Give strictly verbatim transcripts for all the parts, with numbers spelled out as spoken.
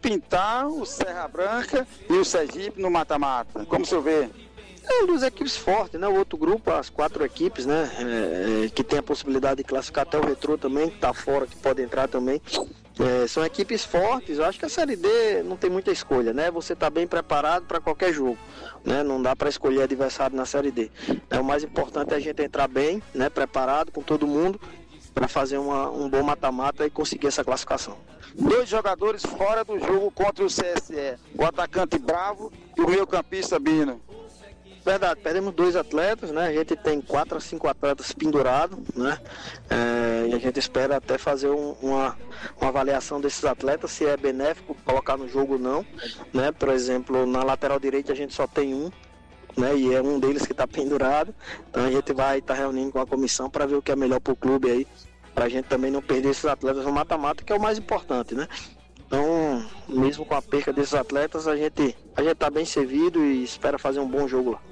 pintar o Serra Branca e o Sergipe no mata-mata? Como o senhor vê? É duas equipes fortes, né? O outro grupo, as quatro equipes, né? É, é, que tem a possibilidade de classificar até o Retrô também, que tá fora, que pode entrar também. É, são equipes fortes. Eu acho que a Série D não tem muita escolha, né? Você tá bem preparado para qualquer jogo, né? Não dá para escolher adversário na Série D. É, o mais importante é a gente entrar bem, né? Preparado com todo mundo para fazer uma, um bom mata-mata e conseguir essa classificação. Dois jogadores fora do jogo contra o C S E, o atacante Bravo e o meio-campista Bino. Verdade, perdemos dois atletas, né? A gente tem quatro a cinco atletas pendurados, né? É, e a gente espera até fazer um, uma, uma avaliação desses atletas, se é benéfico colocar no jogo ou não, né? Por exemplo, na lateral direita a gente só tem um, né? E é um deles que está pendurado. Então a gente vai estar tá reunindo com a comissão para ver o que é melhor para o clube aí, para a gente também não perder esses atletas no mata-mata, que é o mais importante, né? Então, mesmo com a perca desses atletas, a gente a gente está bem servido e espera fazer um bom jogo lá.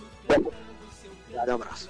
Um abraço.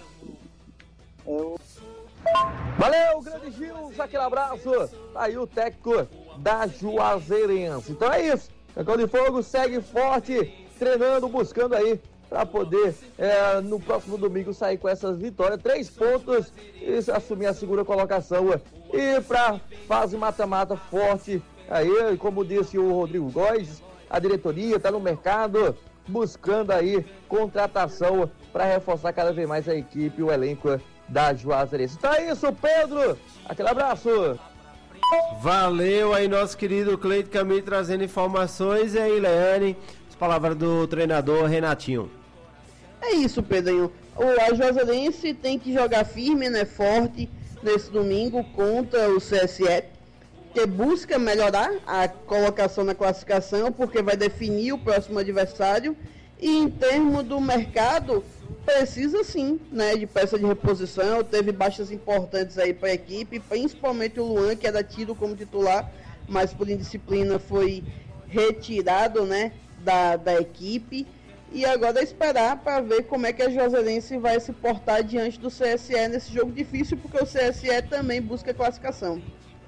Valeu, grande Gil, aquele abraço. Tá aí o técnico da Juazeirense. Então é isso. Cacau de Fogo segue forte, treinando, buscando aí para poder é, no próximo domingo sair com essas vitórias, três pontos e assumir a segunda colocação. E para fase mata-mata forte, aí, como disse o Rodrigo Góes, a diretoria está no mercado buscando aí contratação para reforçar cada vez mais a equipe e o elenco da Juazeirense. Então é isso, Pedro. Aquele abraço. Valeu aí, nosso querido Cleito Camilo trazendo informações. E aí, Leane, as palavras do treinador Renatinho. É isso, Pedrinho. O Juazeirense tem que jogar firme, né, forte nesse domingo contra o C S E, que busca melhorar a colocação na classificação, porque vai definir o próximo adversário. E em termos do mercado, precisa sim, né, de peça de reposição. Teve baixas importantes aí para a equipe, principalmente o Luan, que era tido como titular, mas por indisciplina foi retirado, né, da, da equipe. E agora é esperar para ver como é que a Juazeirense vai se portar diante do C S E nesse jogo difícil, porque o C S E também busca classificação.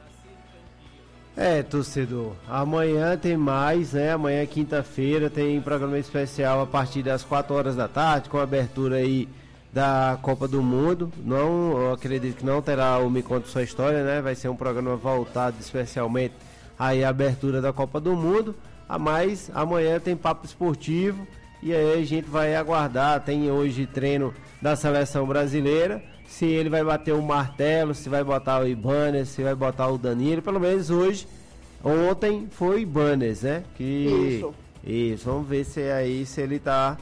É, torcedor, amanhã tem mais, né? Amanhã, quinta-feira, tem programa especial a partir das quatro horas da tarde, com a abertura aí da Copa do Mundo. Não, eu acredito que não terá o Me Conta Sua História, né? Vai ser um programa voltado especialmente aí à abertura da Copa do Mundo. A mais, amanhã tem papo esportivo e aí a gente vai aguardar. Tem hoje treino da seleção brasileira. Se ele vai bater o martelo, se vai botar o Ibanez, se vai botar o Danilo. Pelo menos hoje, ontem foi o Ibanez, né? Que, isso. Isso, vamos ver se é aí, se ele tá...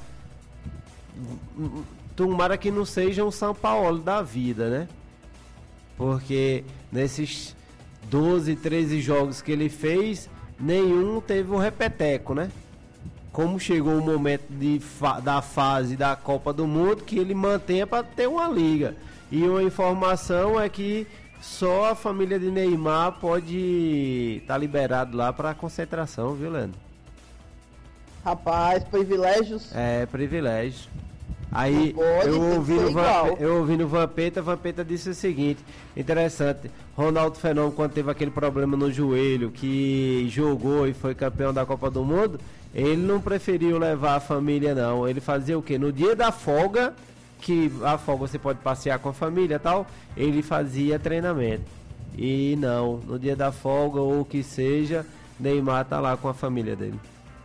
Tomara que não seja um São Paulo da vida, né? Porque nesses doze, treze jogos que ele fez, nenhum teve um repeteco, né? Como chegou o momento de fa- da fase da Copa do Mundo, que ele mantenha para ter uma liga. E uma informação é que só a família de Neymar pode estar tá liberado lá para concentração, viu, Leandro? Rapaz, privilégios. É, privilégio. Aí pode, eu, ouvi no Vamp- eu ouvi no Vampeta, Vampeta disse o seguinte, interessante, Ronaldo Fenômeno, quando teve aquele problema no joelho, que jogou e foi campeão da Copa do Mundo, ele não preferiu levar a família não, ele fazia o quê? No dia da folga, que a folga você pode passear com a família e tal, ele fazia treinamento. E não, no dia da folga ou o que seja, Neymar tá lá com a família dele.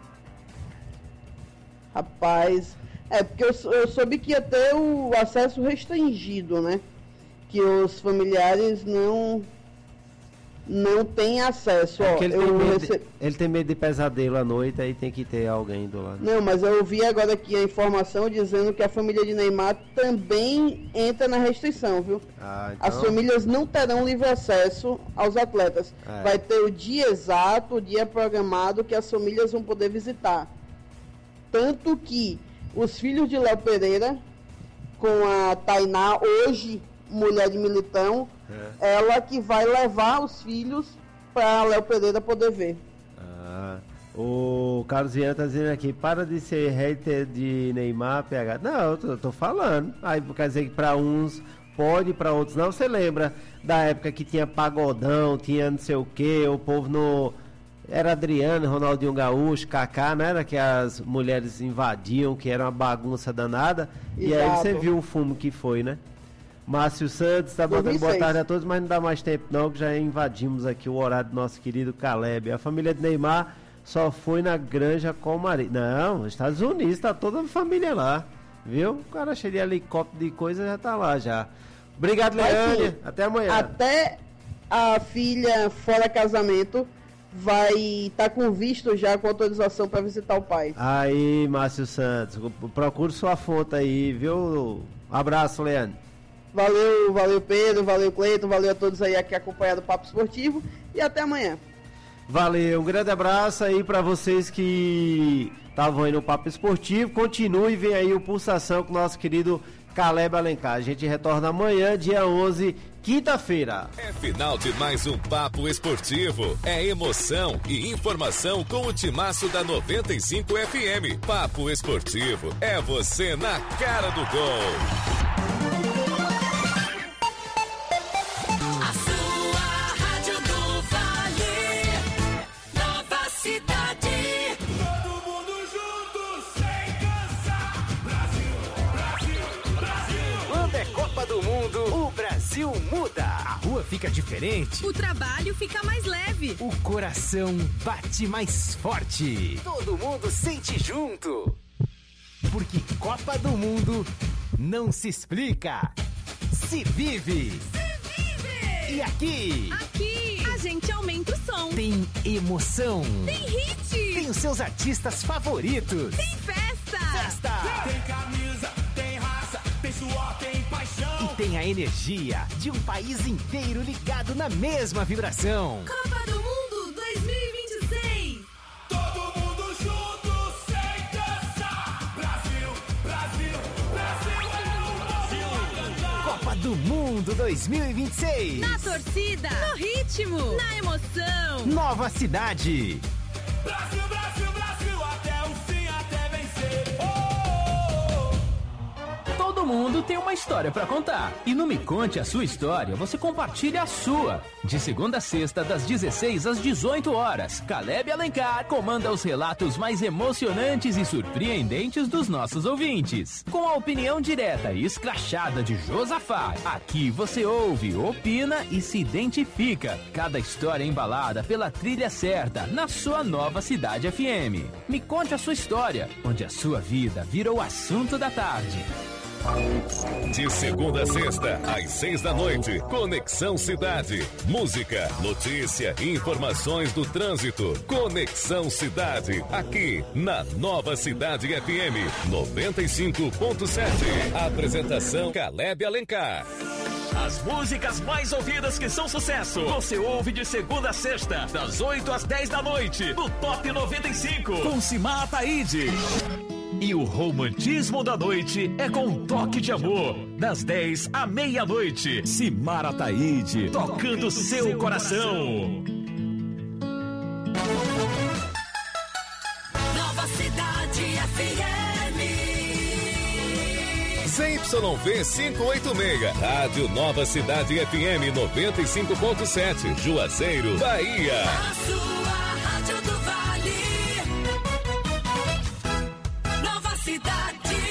Rapaz, é porque eu, eu soube que ia ter o acesso restringido, né? Que os familiares não não têm acesso. É Ó, ele, eu tem medo rece... de, ele tem medo de pesadelo à noite, aí tem que ter alguém do lado. Não, mas eu ouvi agora aqui a informação dizendo que a família de Neymar também entra na restrição, viu? Ah, então... As famílias não terão livre acesso aos atletas. É. Vai ter o dia exato, o dia programado que as famílias vão poder visitar. Tanto que os filhos de Léo Pereira, com a Tainá, hoje mulher de Militão, é. ela que vai levar os filhos para Léo Pereira poder ver. Ah, o Carlos Viana tá dizendo aqui, para de ser hater de Neymar, P H. Não, eu tô, eu tô falando. Aí quer dizer que para uns pode, para outros não. Você lembra da época que tinha pagodão, tinha não sei o que, o povo no... era Adriano, Ronaldinho Gaúcho, Kaká, não era que as mulheres invadiam, que era uma bagunça danada. Exato. E aí você viu o fumo que foi, né? Márcio Santos está botando boa tarde a todos, mas não dá mais tempo não, que já invadimos aqui o horário do nosso querido Caleb. A família de Neymar só foi na granja com o marido. Não, nos Estados Unidos, tá toda a família lá, viu? O cara cheio de helicóptero de coisa já tá lá já. Obrigado, Leânia. Até amanhã. Até a filha fora casamento vai estar tá com visto já, com autorização para visitar o pai. Aí, Márcio Santos, procure sua fonte aí, viu? Abraço, Leandro. Valeu, valeu Pedro, valeu Cleiton, valeu a todos aí aqui acompanhando o Papo Esportivo e até amanhã. Valeu, um grande abraço aí para vocês que estavam aí no Papo Esportivo. Continue e vem aí o Pulsação com o nosso querido Caleb Alencar. A gente retorna amanhã, dia onze, quinta-feira. É final de mais um Papo Esportivo. É emoção e informação com o timaço da noventa e cinco F M. Papo Esportivo é você na cara do gol. A sua rádio do Vale, Nova Cidade. Todo mundo junto, sem cansar. Brasil, Brasil, Brasil. Quando é Copa do Mundo, o Brasil muda. A rua fica diferente. O trabalho fica mais leve. O coração bate mais forte. Todo mundo sente junto. Porque Copa do Mundo não se explica, se vive. Se vive! E aqui? Aqui a gente aumenta o som. Tem emoção. Tem hit. Tem os seus artistas favoritos. Tem festa. Festa. Tem camisa, tem raça, tem suor, tem paixão. E tem a energia de um país inteiro ligado na mesma vibração. Copa do Mundo dois mil e vinte e seis. Todo mundo junto, sem cansar. Brasil, Brasil, Brasil é o Brasil a cantar. Copa do Mundo dois mil e vinte e seis. Na torcida, no ritmo, na emoção. Nova Cidade. Brasil, Brasil, Brasil, até o fim, até vencer. Oh! Todo mundo tem uma história pra contar. E no Me Conte a Sua História, você compartilha a sua. De segunda a sexta, das dezesseis às dezoito horas, Caleb Alencar comanda os relatos mais emocionantes e surpreendentes dos nossos ouvintes. Com a opinião direta e escrachada de Josafá, aqui você ouve, opina e se identifica. Cada história embalada pela trilha certa, na sua Nova Cidade F M. Me Conte a Sua História, onde a sua vida vira o assunto da tarde. De segunda a sexta, às seis da noite, Conexão Cidade. Música, notícia e informações do trânsito. Conexão Cidade, aqui na Nova Cidade F M noventa e cinco ponto sete. Apresentação Caleb Alencar. As músicas mais ouvidas que são sucesso, você ouve de segunda a sexta, das oito às dez da noite, no Top noventa e cinco, com Simar Ataíde. E o romantismo da noite é com um toque de amor, das dez à meia-noite. Simar Ataíde, tocando seu coração. Nova Cidade F M. Z Y V quinhentos e oitenta e seis, Rádio Nova Cidade F M noventa e cinco ponto sete, Juazeiro, Bahia. A sua rádio do Vale. Nova Cidade.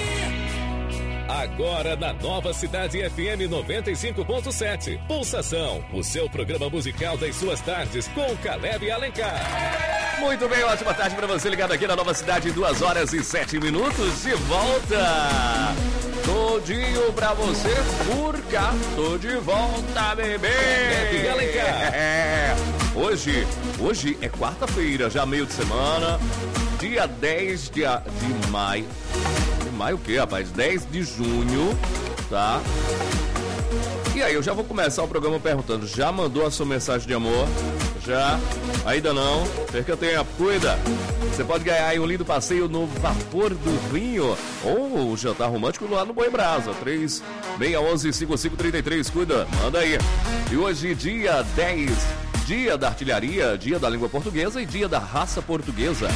Agora na Nova Cidade F M noventa e cinco ponto sete. Pulsação, o seu programa musical das suas tardes com Caleb Alencar. Muito bem, ótima tarde para você ligado aqui na Nova Cidade, duas horas e sete minutos de volta. Todinho pra você, por cá, tô de volta, bebê. Caleb Alencar. É, hoje, hoje é quarta-feira, já meio de semana, dia dez de, de maio. Maio o quê, rapaz? dez de junho, tá? E aí, eu já vou começar o programa perguntando, já mandou a sua mensagem de amor? Já? Ainda não? Perca tempo, cuida! Você pode ganhar aí um lindo passeio no Vapor do Vinho ou um jantar romântico lá no Boi Brasa, três seis um um cinco cinco três três, cuida, manda aí! E hoje, dia dez, dia da artilharia, dia da língua portuguesa e dia da raça portuguesa.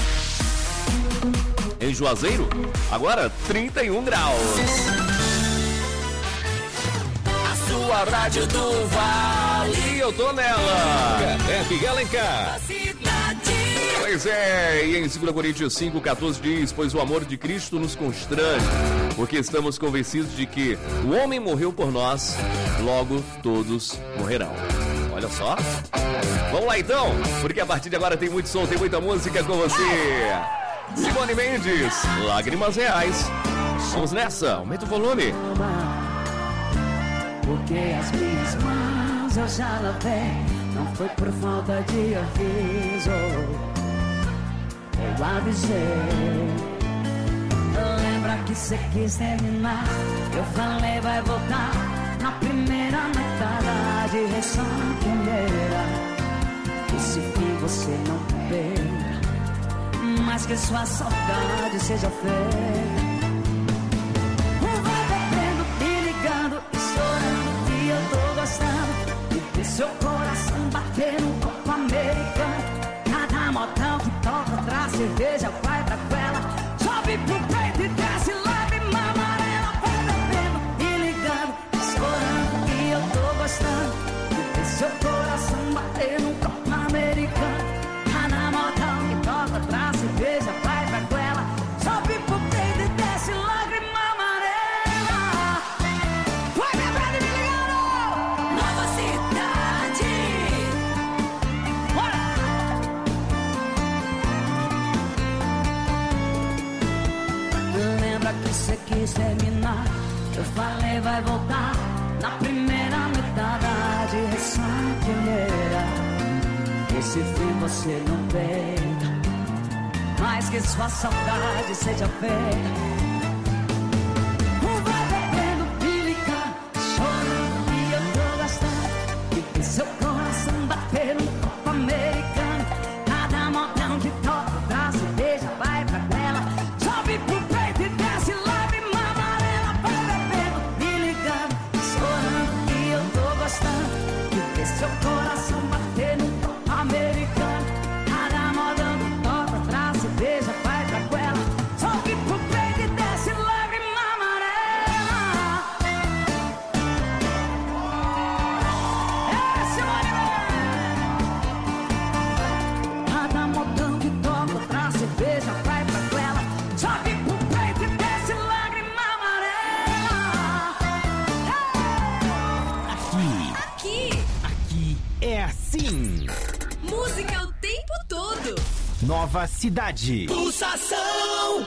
Em Juazeiro, agora trinta e um graus. A sua rádio do Vale, eu tô nela. Caleb Alencar. Cidade. Pois é, e em dois Coríntios cinco, quatorze diz: pois o amor de Cristo nos constrange, porque estamos convencidos de que o homem morreu por nós, logo todos morrerão. Olha só. Vamos lá então, porque a partir de agora tem muito som, tem muita música com você. Simone Mendes, Lágrimas Reais. Vamos nessa, aumenta o volume. Porque as minhas mãos eu já lavei, não foi por falta de aviso, eu avisei. Lembra que cê quis terminar, eu falei vai voltar na primeira metade, ressaqueira. Esse fim você não perca, mas que sua saudade seja feita. Vai bebendo, me ligando e chorando, que eu tô gostando de ver seu coração bater no copo americano. Cada modão que toca traz cerveja, vai pra goela, sobe pro peito e desce lágrima amarela. Vai bebendo, me ligando e chorando, que eu tô gostando de ver seu coração bater no copo americano. Cada modão que toca traz cerveja, vai pra goela, sobe pro peito e desce lágrima amarela. Vai bebendo e me ligando. Nova cidade. Bora! Lembra que cê quis terminar, eu falei vai voltar na primeira metade, ressaqueira. Esse fim você não perca, mas que sua saudade seja feita. Vai bebendo, me ligando, chorando, e eu tô gostando de ver seu coração bater no copo americano. Cada modão que toca traz cerveja, vai pra tela, sobe pro peito e desce lágrima amarela. Vai bebendo, me ligando, chorando, e eu tô gostando de ver seu coração bater no copo americano. Cada modão que toca traz cerveja, vai pra goela, sobe pro peito e desce lágrima amarela. É, Simone Mendes. Cada modão que toca traz cerveja, vai pra goela, sobe pro peito e desce lágrima amarela. Aqui, Aqui, aqui é assim. música o tempo todo. Nova Cidade. Pulsação.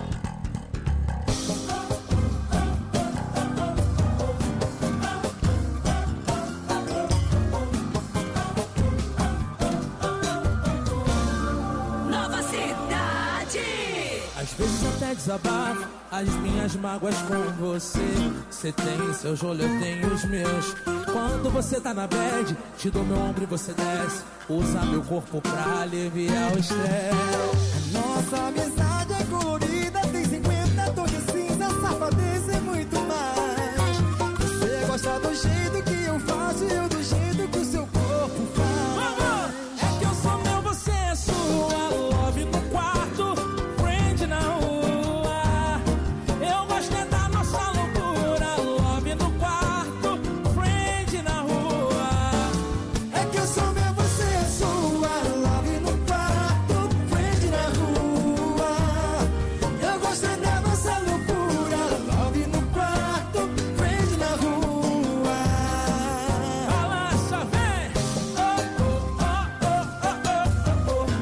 Nova cidade. Às vezes até desabafo as minhas mágoas com você. Você tem seus olhos, eu tenho os meus. Quando você tá na bad, te dou meu ombro e você desce. Usa meu corpo pra aliviar o estresse. Nossa amizade é colorida, tem cinquenta tons de cinza, safadeza e muito mais. Você gosta do jeito que eu faço e eu do jeito que o seu corpo faz. É que eu sou meu, você é sua. Love no quarto, friend na rua. Eu gosto é da nossa loucura. Love no quarto, friend na rua. É que eu sou meu, você é sua. Love no quarto, friend na rua. Eu gosto é da nossa loucura. Love no quarto, friend na rua. Balança, vem! Oh, oh, oh, oh,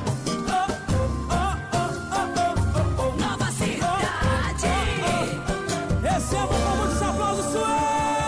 oh, oh, oh. Nova cidade. Receba com muitos aplausos, sua.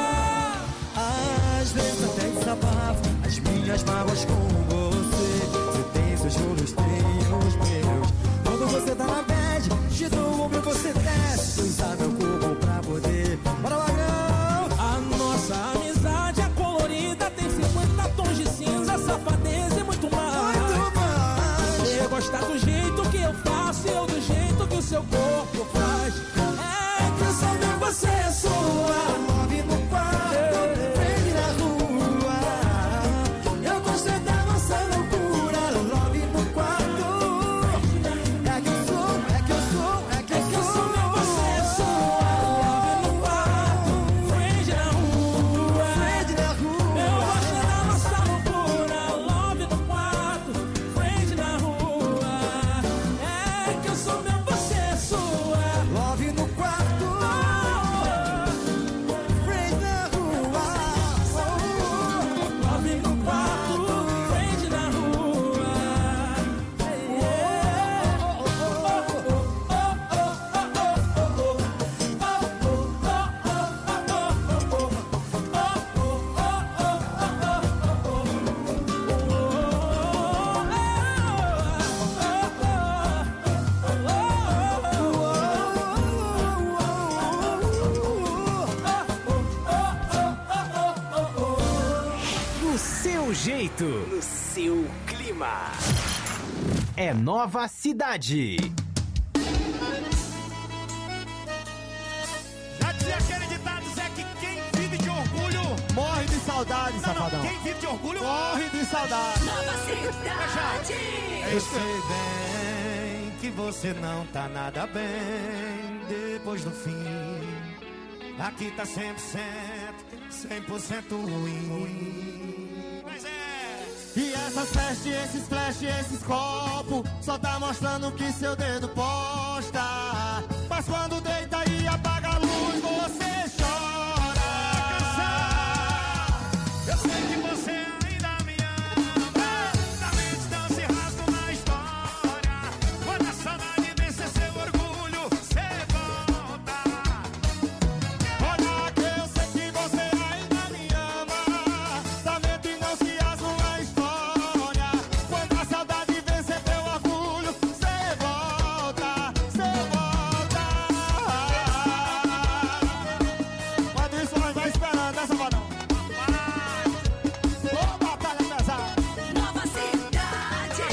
Às vezes até desabafo as minhas mágoas com você. Você tem seus juros, tenho os meus. Quando você tá na bad, te dou um ombro e você desce. Usa meu corpo pra poder. Bora, Magrão! A nossa amizade é colorida, tem cinquenta tons de cinza, safadeza e muito mais. Muito mais. Você gosta do jeito que eu faço e eu do jeito que o seu corpo faz. É que eu sou meu, você é sua. Love no quarto, friend na rua. Eu gosto é da nossa loucura. Love no quarto. É que eu sou, é que eu sou, é que É que eu sou meu, você é sua. Love no quarto, friend na rua. friend na rua. Eu gosto da nossa loucura. Love no quarto, friend na rua. jeito, no seu clima. É Nova Cidade. Já dizia aquele ditado, Zé, que quem vive de orgulho morre de saudade, não, safadão. Não, quem vive de orgulho morre de saudade. Nova Cidade. Eu sei bem que você não tá nada bem depois do fim. Aqui tá cem por cento, cem por cento ruim. Mas é. E essas festas, esses flash, esses copos só tá mostrando o que seu dedo posta. Mas quando deita e apaga a luz, você chora. Eu sei que você ainda me ama. Na minha distância rasga uma história. Quando a saudade vencer seu orgulho, você volta. Olha que eu sei que você ainda me ama. Tá vendo e não se rasga uma história. Quando a saudade vencer teu orgulho, você volta, você volta. Quando isso nós vai esperando, essa não. Ô, batalha pesada. Nova Cidade.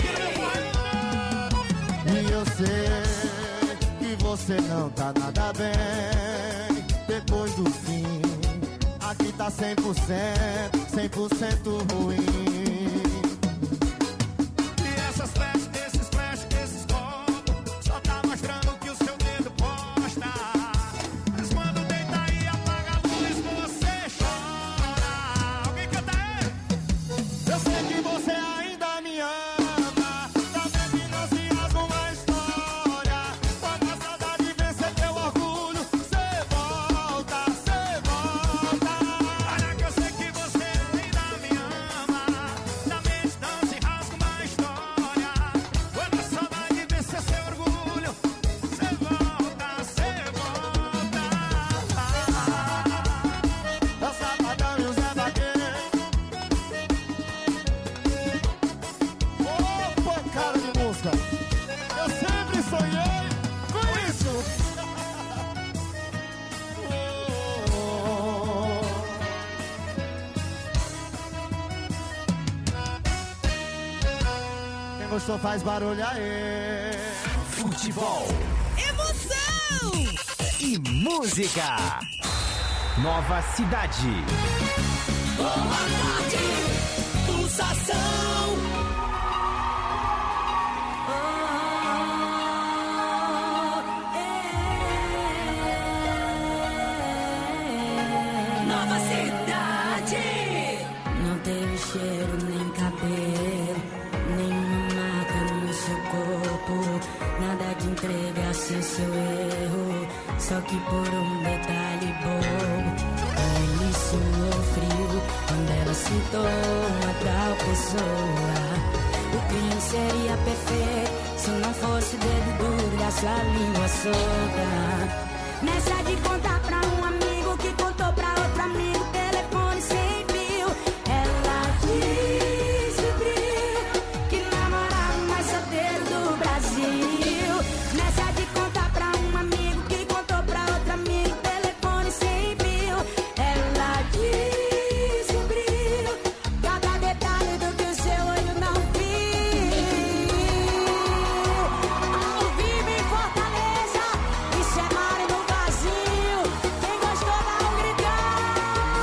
E eu sei que você não tá nada bem depois do fim. Aqui tá cem por cento, cem por cento ruim. E essas flash, esses flash, esses copos só tá mostrando que o seu dedo posta. Mas quando deita e apaga a luz, você chora. Alguém canta aí? Eu sei que você ainda me ama. Tá vendo que não se rasga uma história. Quando a saudade vencer teu orgulho, você volta, você volta. Olha que eu sei que você ainda me ama. Na mente não se rasga uma história. Quando a saudade vencer seu orgulho, você volta, você volta. É o Safadão e o Zé Vaqueiro. Ô, pancada de música. Eu sempre sonhei com isso. Quem gostou faz barulho aí. Futebol Emoção! e música. Nova Cidade. Boa tarde. Pulsação. Nova Cidade. Não teve cheiro nem cabelo, nenhuma marca no seu corpo, nada de entregar-se seu erro, só que por um detalhe bobo. Ele suou frio quando ela citou uma tal pessoa. O crime seria perfeito se não fosse o dedo duro da sua língua solta. Nessa de contar pra um amigo que contou pra outro amigo, telefone sem fio. Ela descobriu que namorava o mais solteiro do Brasil. Nessa de contar pra um amigo que contou pra outro amigo, telefone sem fio. Ela descobriu cada detalhe do que o seu olho não viu. Ao vivo em Fortaleza, isso é mar no vazio. Quem gostou dá um gritão.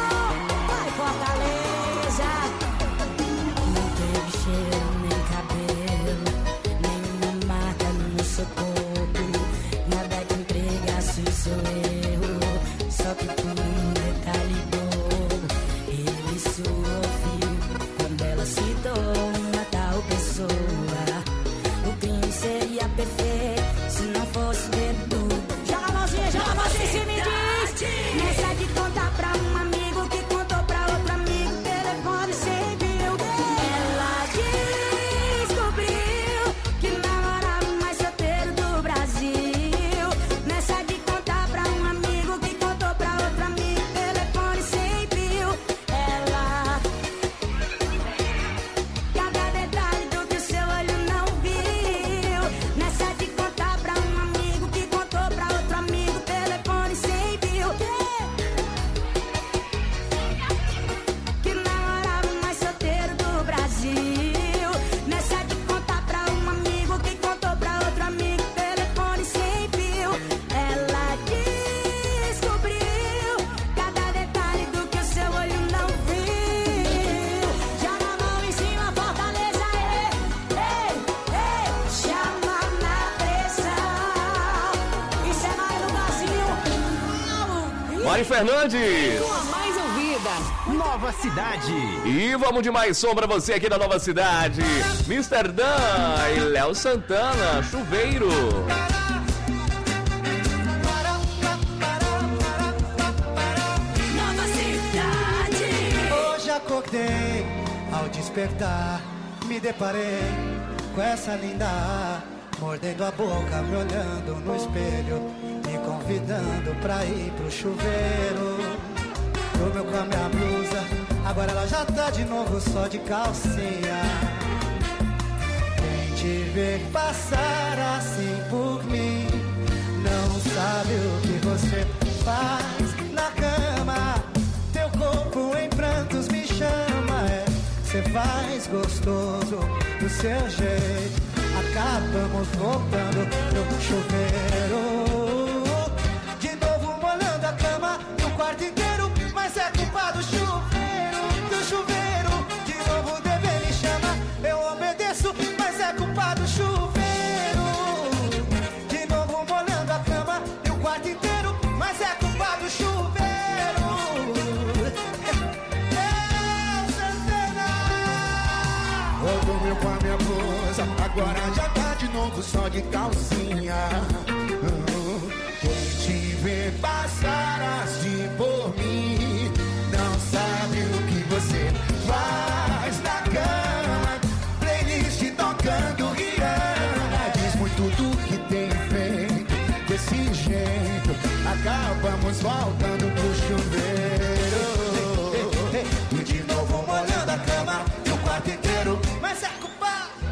Mari Fernandes. Com a mais ouvida, Nova Cidade. E vamos de mais som pra você aqui da Nova Cidade. mister Dan e Léo Santana, Chuveiro. Nova Cidade. Hoje acordei, ao despertar, me deparei com essa linda, mordendo a boca, me olhando no espelho, me convidando pra ir pro chuveiro. Dormiu com a minha blusa, agora ela já tá de novo só de calcinha. Quem te vê passar assim por mim, não sabe o que você faz na cama. Teu corpo em prantos me chama, é. Cê faz gostoso do seu jeito. Acabamos voltando pro chuveiro. De novo molhando a cama e o quarto inteiro, mas é culpa do chuveiro, do chuveiro. De novo o dever me chama, eu obedeço, mas é culpa do chuveiro. De novo molhando a cama e o quarto inteiro, mas é culpa do chuveiro. Eu dormiu com a minha blusa, agora já tá de novo só de calcinha. Quem te vê passar assim por mim, não sabe o que você faz na cama. Playlist tocando Rihanna, diz muito do que tem feito. Desse jeito, acabamos voltando pro chuveiro. E de novo molhando a cama e o quarto inteiro, mas é culpa.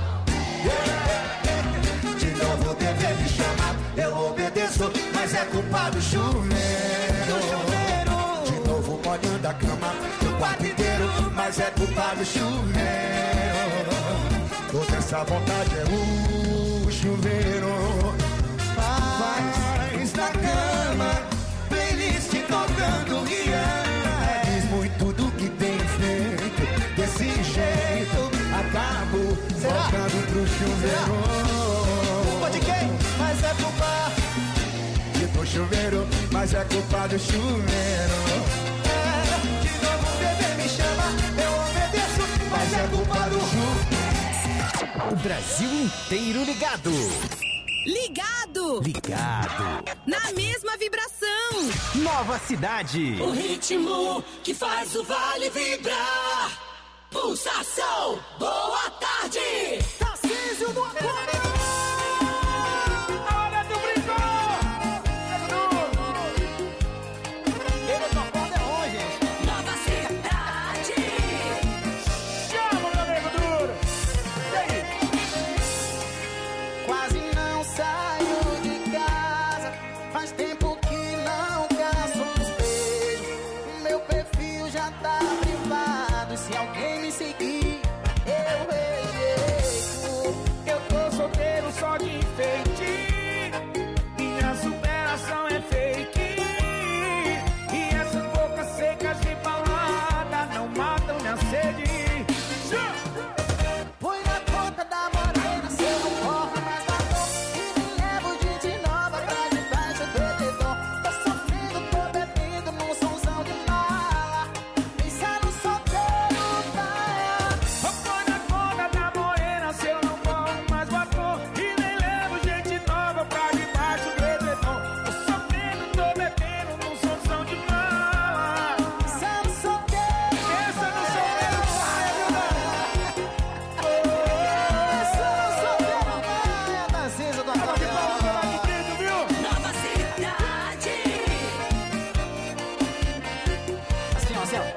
De novo o dever me chama, eu obedeço, mas é culpa do chuveiro. De novo molhando a cama e o quarto inteiro, mas é culpa do chuveiro. Toda essa vontade é o chuveiro. Faz na cama, playlist tocando Rihanna, diz muito do que tem feito. Desse jeito, acabo voltando pro chuveiro. Culpa de quem? Mas é culpa de do chuveiro, mas é culpa do chuveiro. É, de novo o bebê me chama, eu obedeço, mas é culpa do chuveiro. O Brasil inteiro ligado. ligado, Ligado. na mesma vibração. Nova Cidade. O ritmo que faz o vale vibrar. Pulsação, boa tarde. Tarcísio do Aquário. Hora do Ele tocando é onde? Nova Cidade. Chama, meu amigo duro. E aí? Quase não saio de casa, faz tempo que não caço uns beijos. Meu perfil já tá privado, se alguém me seguir, eu rejeito. Eu tô solteiro só de enfeite, minha superação é fake. E essas bocas secas de balada não matam minha sede. Põe na conta da morena, se eu não corro mais da dor, e me levo gente nova pra debaixo do edredom. Tô sofrendo, tô bebendo num somzão de mala, pensando solteiro, tá? Põe na conta da morena, se eu não corro mais da dor, e nem levo gente nova pra debaixo do edredom. Tô sofrendo, tô bebendo num somzão de mala, pensando solteiro, pensando solteiro, vai, viu, Nova Cidade. Assim, ó, assim, ó.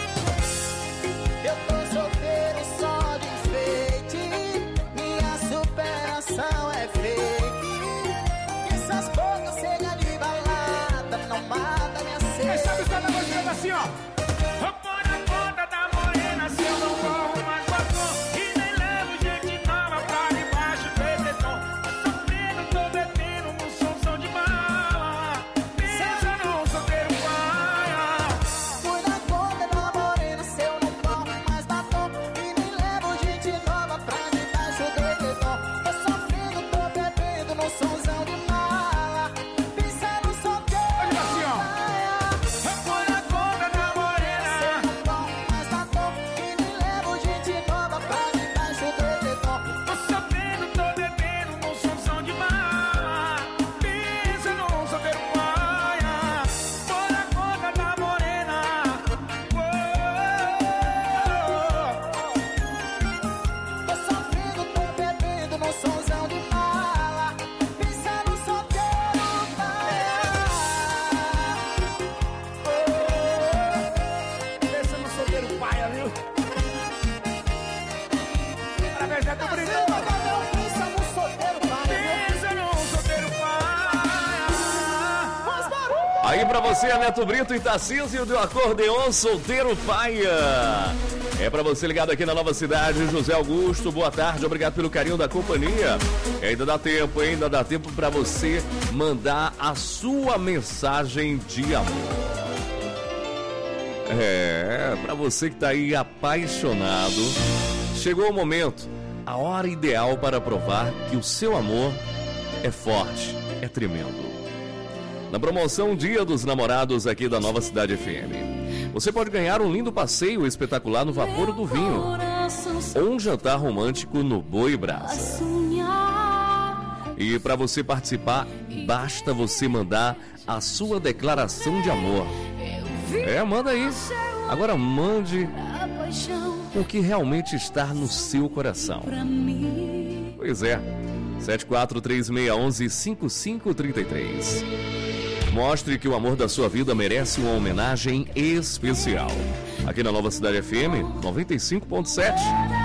Eu tô solteiro só de enfeite, minha superação é fake. Essas bocas secas de balada não matam minha sede. Quem sabe está na voz assim, ó. Põe na conta da morena, se eu não corro mais batom, e nem levo gente nova pra debaixo do edredom. Tô sofrendo, tô bebendo num somzão de mala, pensa num solteiro paia. Põe na conta da morena, se eu não corro mais batom, e nem levo gente nova pra debaixo do edredom. Tô sofrendo, tô bebendo num somzão de mala, pensa num solteiro paia. Aí pra você, Neto Brito e Tarcísio do Acordeon Solteiro Paia. É pra você ligado aqui na Nova Cidade, José Augusto, boa tarde, obrigado pelo carinho da companhia. Ainda dá tempo, ainda dá tempo pra você mandar a sua mensagem de amor. É, pra você que tá aí apaixonado, chegou o momento, a hora ideal para provar que o seu amor é forte, é tremendo. Na promoção Dia dos Namorados aqui da Nova Cidade F M, você pode ganhar um lindo passeio espetacular no Vapor do Vinho ou um jantar romântico no Boi Brasa. E para você participar, basta você mandar a sua declaração de amor. É, manda aí. Agora mande o que realmente está no seu coração. Pois é, sete quatro três seis um um cinco cinco três três. Mostre que o amor da sua vida merece uma homenagem especial. Aqui na Nova Cidade F M noventa e cinco ponto sete.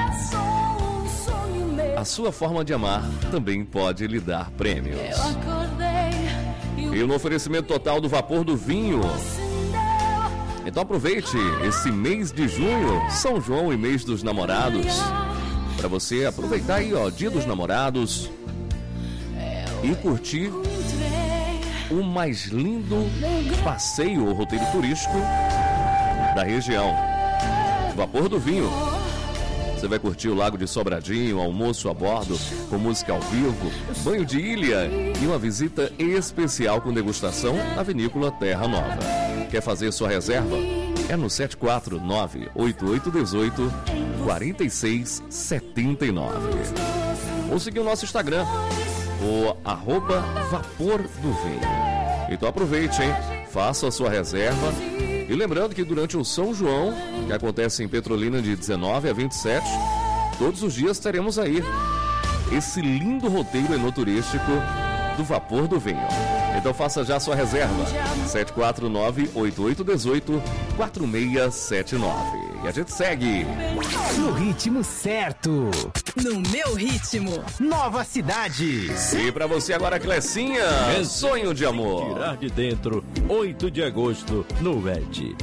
A sua forma de amar também pode lhe dar prêmios. E no oferecimento total do Vapor do Vinho. Então aproveite esse mês de junho, São João e mês dos namorados, para você aproveitar aí, ó, Dia dos Namorados e curtir o mais lindo passeio ou roteiro turístico da região. Vapor do Vinho. Você vai curtir o Lago de Sobradinho, almoço a bordo, com música ao vivo, banho de ilha e uma visita especial com degustação na Vinícola Terra Nova. Quer fazer sua reserva? É no sete quatro nove oito oito um oito quatro seis sete nove. Ou seguir o nosso Instagram, o arroba Vapor do Vinho. Então aproveite, hein? Faça a sua reserva. E lembrando que durante o São João, que acontece em Petrolina de dezenove a vinte e sete, todos os dias teremos aí esse lindo roteiro enoturístico do Vapor do Vinho. Então faça já a sua reserva, sete quatro nove oito oito um oito quatro seis sete nove. E a gente segue no ritmo certo, no meu ritmo. Nova Cidade. E pra você agora, Clecinha, é Sonho de Amor. Tirar de dentro, oito de agosto, no E D.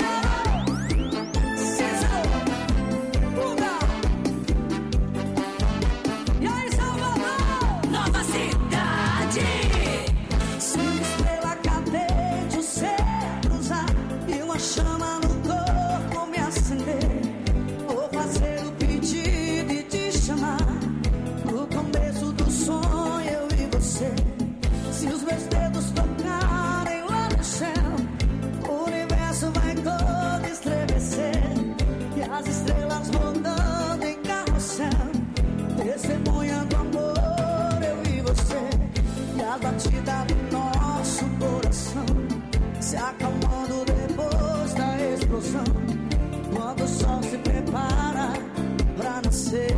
Batida do nosso coração se acalmando depois da explosão, quando o sol se prepara pra nascer.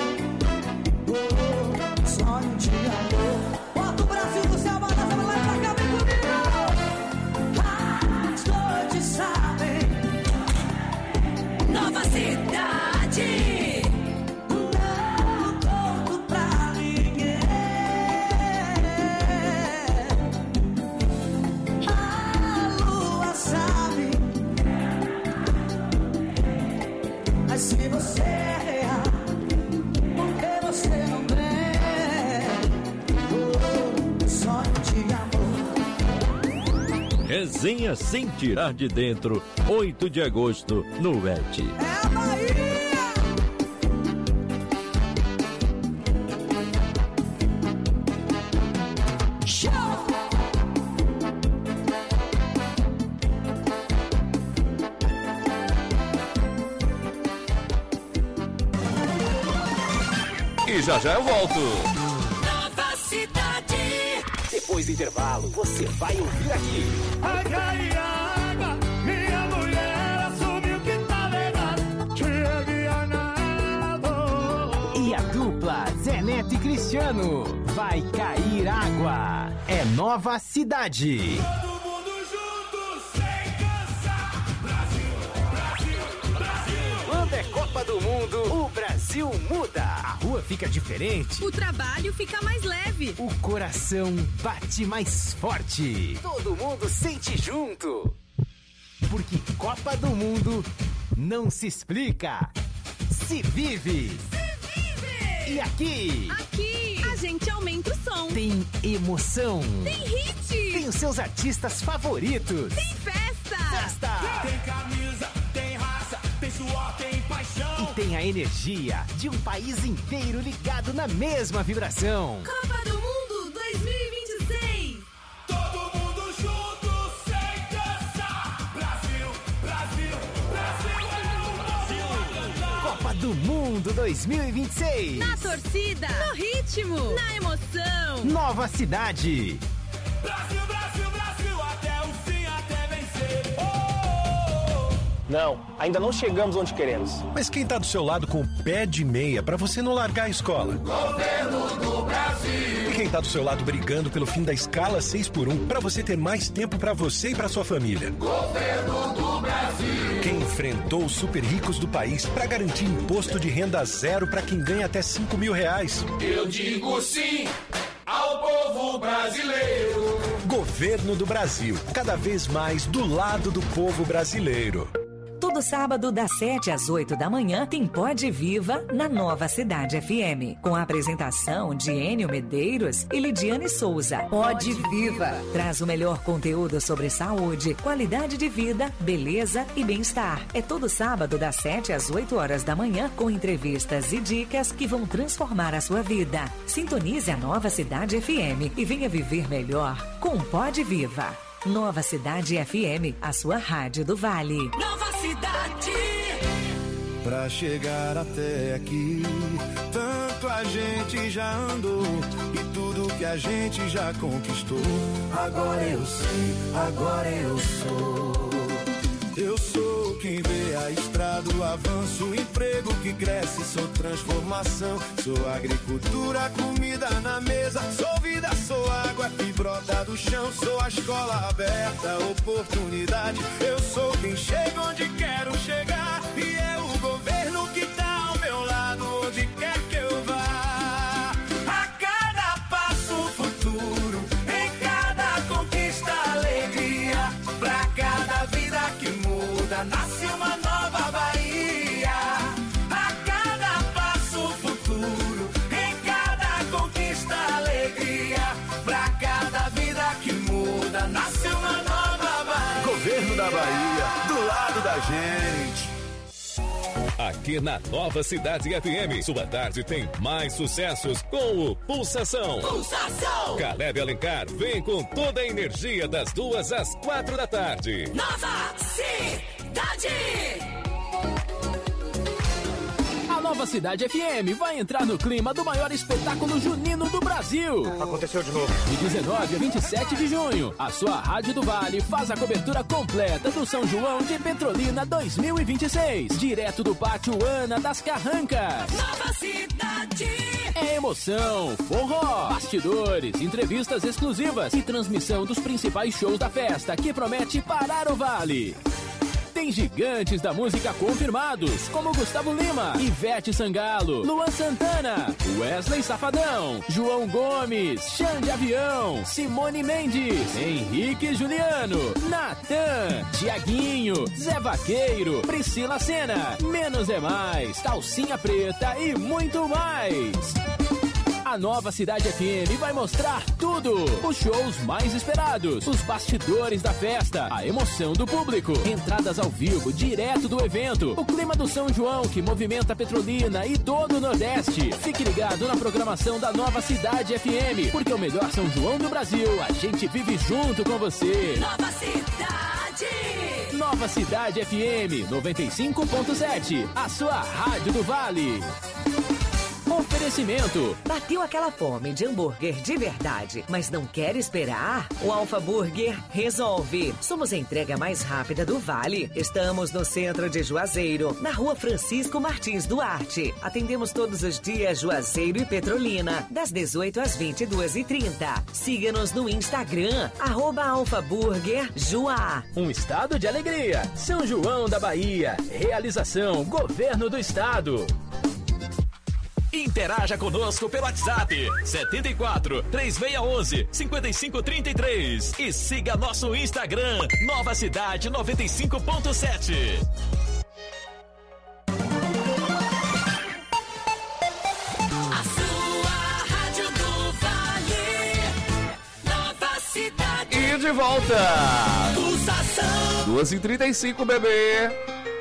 Oh, sonho de amor. Bota o Brasil no céu, bota essa lá pra cá, vem comigo. As noites sabem. Nova Cidade. Se você é real, porque você não vem? Oh, sonho de amor. Resenha sem tirar de dentro, oito de agosto, no E D. É a Bahia! E já já eu volto. Nova Cidade. Depois do intervalo, você vai ouvir aqui. Ai, cai água, minha mulher assumiu que tá legado. Cheguei a nada. E a dupla Zé Neto e Cristiano. Vai cair água. É Nova Cidade. Todo mundo junto, sem cansar. Brasil, Brasil, Brasil. Quando é Copa do do Mundo, o Brasil muda. A rua fica diferente. O trabalho fica mais leve. O coração bate mais forte. Todo mundo sente junto. Porque Copa do Mundo não se explica, se vive. Se vive! E aqui? Aqui a gente aumenta o som. Tem emoção. Tem hit. Tem os seus artistas favoritos. Tem festa. Festa. Tem camisa, tem raça, tem suor, tem paixão. E tem a energia de um país inteiro ligado na mesma vibração. Copa do Mundo dois mil e vinte e seis. Todo mundo junto sem cansar. Brasil, Brasil, Brasil é o Brasil. Copa do Mundo dois mil e vinte e seis. Na torcida, no ritmo, na emoção. Nova cidade. Brasil, Brasil, Brasil, até o fim, até vencer. Oh! Não, ainda não chegamos onde queremos. Mas quem tá do seu lado com o pé de meia pra você não largar a escola? Governo do Brasil. E quem tá do seu lado brigando pelo fim da escala seis por um pra você ter mais tempo pra você e pra sua família? Governo do Brasil. Quem enfrentou os super ricos do país pra garantir imposto de renda zero pra quem ganha até cinco mil reais? Eu digo sim ao povo brasileiro. Governo do Brasil, cada vez mais do lado do povo brasileiro. Todo sábado, das sete às oito da manhã, tem Pode Viva na Nova Cidade F M. Com a apresentação de Enio Medeiros e Lidiane Souza. Pode Viva traz o melhor conteúdo sobre saúde, qualidade de vida, beleza e bem-estar. É todo sábado, das sete às oito horas da manhã, com entrevistas e dicas que vão transformar a sua vida. Sintonize a Nova Cidade F M e venha viver melhor com Pode Viva. Nova Cidade F M, a sua rádio do Vale. Nova Cidade. Pra chegar até aqui, tanto a gente já andou e tudo que a gente já conquistou. Agora eu sei, agora eu sou. Eu sou quem vê a estrada, o avanço, o emprego que cresce, sou transformação. Sou agricultura, comida na mesa, sou vida, sou água que brota do chão. Sou a escola aberta, oportunidade. Eu sou quem chega onde quero chegar e é o governo que tá ao meu lado, onde quer que eu vá. A cada passo futuro, em cada conquista alegria, pra cada vida que muda, nasce uma nova Bahia. A cada passo futuro, em cada conquista alegria, pra cada vida que muda, nasce uma nova Bahia. Governo da Bahia, do lado da gente. Aqui na Nova Cidade F M, sua tarde tem mais sucessos com o Pulsação. Pulsação. Caleb Alencar vem com toda a energia das duas às quatro da tarde. Nova Cidade. A Nova Cidade F M vai entrar no clima do maior espetáculo junino do Brasil. Aconteceu de novo. De dezenove a vinte e sete de junho, a sua Rádio do Vale faz a cobertura completa do São João de Petrolina dois mil e vinte e seis. Direto do Pátio Ana das Carrancas. Nova Cidade. É emoção, forró, bastidores, entrevistas exclusivas e transmissão dos principais shows da festa que promete parar o Vale. Tem gigantes da música confirmados, como Gustavo Lima, Ivete Sangalo, Luan Santana, Wesley Safadão, João Gomes, Xande Avião, Simone Mendes, Henrique Juliano, Natan, Tiaguinho, Zé Vaqueiro, Priscila Sena, Menos é Mais, Calcinha Preta e muito mais. A Nova Cidade F M vai mostrar tudo. Os shows mais esperados, os bastidores da festa, a emoção do público, entradas ao vivo direto do evento, o clima do São João que movimenta Petrolina e todo o Nordeste. Fique ligado na programação da Nova Cidade F M, porque o melhor São João do Brasil, a gente vive junto com você. Nova Cidade. Nova Cidade F M noventa e cinco ponto sete, a sua rádio do Vale. Oferecimento. Bateu aquela fome de hambúrguer de verdade, mas não quer esperar? O Alfa Burger resolve. Somos a entrega mais rápida do Vale. Estamos no centro de Juazeiro, na rua Francisco Martins Duarte. Atendemos todos os dias Juazeiro e Petrolina, das dezoito às vinte e duas e trinta. Siga-nos no Instagram, arroba Alfa Burger Juá. Um estado de alegria. São João da Bahia. Realização Governo do Estado. Interaja conosco pelo WhatsApp setenta e quatro, três seis um um, cinco cinco três três e siga nosso Instagram Nova Cidade noventa e cinco ponto sete. A sua rádio do Vale, Nova Cidade. E de volta. Pulsação. duas e trinta e cinco, bebê.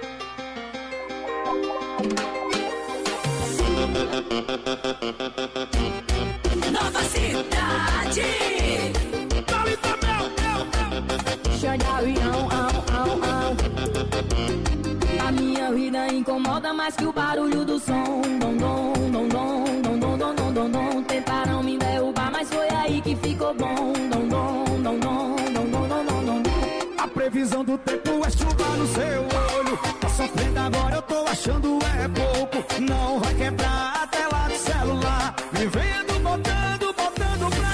Nova Cidade. A minha vida incomoda mais que o barulho do som. Dom, dom, dom, dom, dom, dom, dom, dom, dom, dom. Tentaram me derrubar, mas foi aí que ficou bom. Dom, dom, dom, dom, dom, dom, dom, dom, dom, dom. A previsão do tempo é chuva no seu olho. Tá sofrendo agora, eu tô achando é pouco. Não vai quebrar a tela do celular. Me vendo botando, botando pra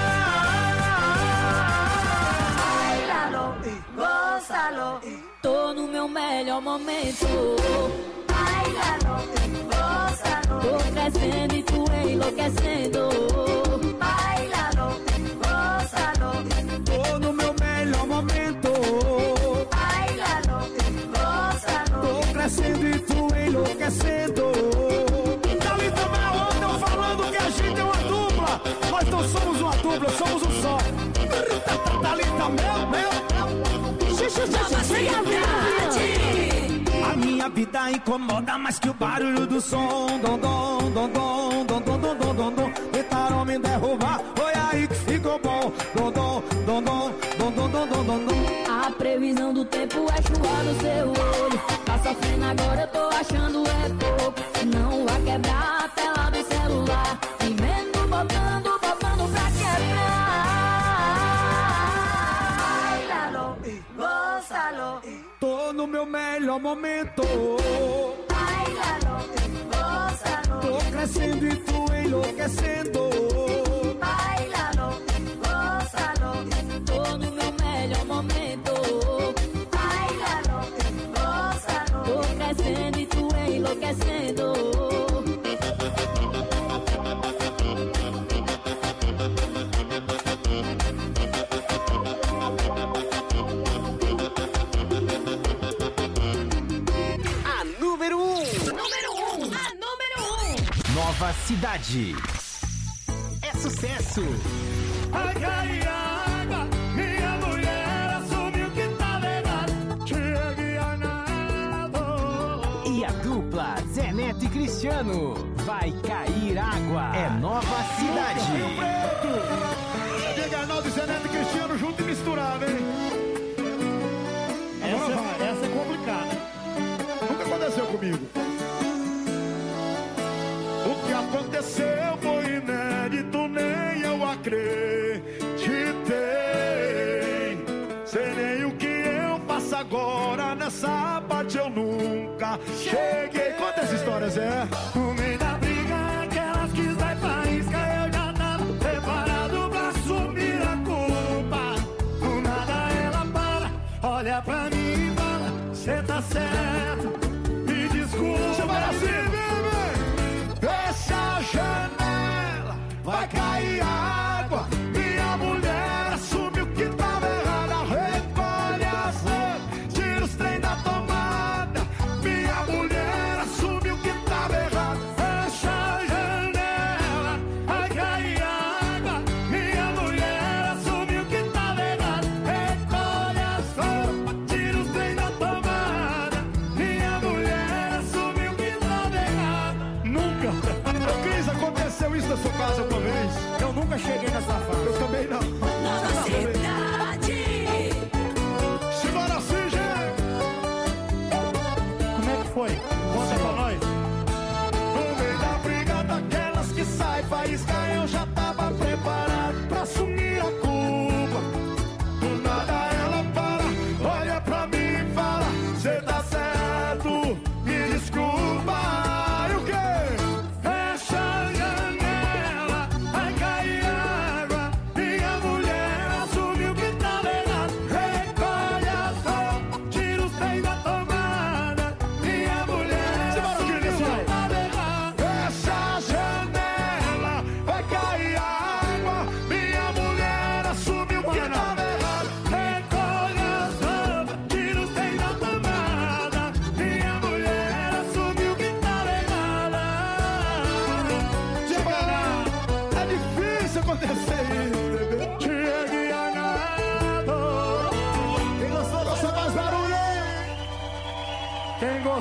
quebrar. Bailalo, gózalo. Tô no meu melhor momento. Bailalo, gózalo. Tô crescendo e tu enlouquecendo. Bailalo, gózalo. Tô no meu melhor momento. Bailalo, gózalo. Tô crescendo e tu enlouquecendo. Dali também ontem eu falando que a gente é uma dupla. Nós não somos uma dupla, somos um só. Dali também, meu. A minha vida incomoda mais que o barulho do som. Dom, dom, dom, dom, dom, dom, dom, dom, dom, dom. Tentaram me derrubar, foi aí que ficou bom. Dom, dom, dom, dom, dom, dom, dom, dom, dom, dom. A previsão do tempo é chuva no seu olho. Tá sofrendo agora, eu tô achando é pouco. Não vai quebrar a tela do celular. Me vendo botando, botando pra quebrar. Bailalo, gózalo. Tô no meu melhor momento. Bailalo, gózalo. Tô crescendo e tu enlouquecendo. Bailalo, gózalo. Tô no meu melhor momento. Bailalo, gózalo. Tô crescendo e tu enlouquecendo. A número um. Número um. A número um. Nova Cidade. É sucesso. Ai, cai água, minha mulher assumiu que tá legado. Cheguei a nada. E a dupla Zé Neto e Cristiano. Vai cair água. É Nova Cidade. Chega Arnaldo e Zé Neto e Cristiano junto e misturado, hein? Essa, vai, essa é complicada. Nunca aconteceu comigo. O que aconteceu foi inédito, nem eu acreditei. Sei nem o que eu faço agora, nessa parte eu nunca cheguei. Conta essa história, Zé. No meio da briga, aquelas que sai faísca, eu já tava preparado pra assumir a culpa. Do nada ela para, olha pra mim e fala, cê tá certo, me desculpa. Você vai assim, bebê. Fecha a janela, vai cair água. Minha mulher assumiu que tava errada. Recolhe as roupas, tira os trem da tomada. Minha mulher assumiu que tava errada. Fecha a janela, vai cair água. Minha mulher assumiu que tava errada. Recolhe as roupas, tira os trem da tomada. Minha mulher assumiu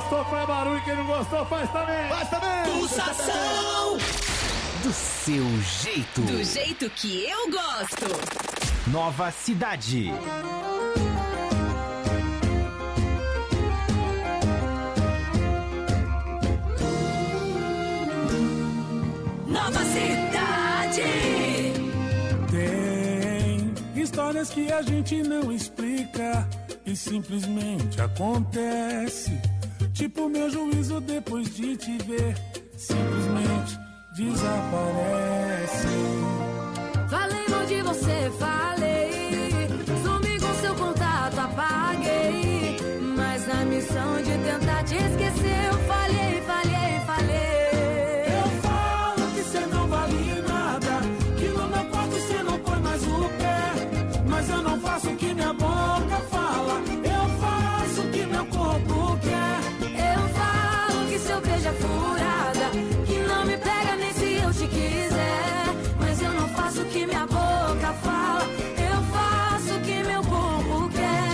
gostou faz barulho, quem não gostou faz também. Faz também. Pulsação. Do seu jeito. Do jeito que eu gosto. Nova Cidade. Nova Cidade. Tem histórias que a gente não explica e simplesmente acontece. Tipo meu juízo depois de te ver, simplesmente desaparece. Falei mal de você, falei. Sumi com seu contato, apaguei. Mas na missão de tentar te esquecer, eu falhei, falhei, falhei. Eu falo que cê não vale nada, que no meu quarto cê não põe mais o pé. Mas eu não faço o que minha boca fala, eu faço o que meu corpo quer. Eu falo que seu beijo é furada, que não me pega nem se eu te quiser. Mas eu não faço o que minha boca fala, eu faço o que meu corpo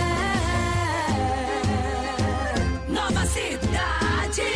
quer. Nova Cidade.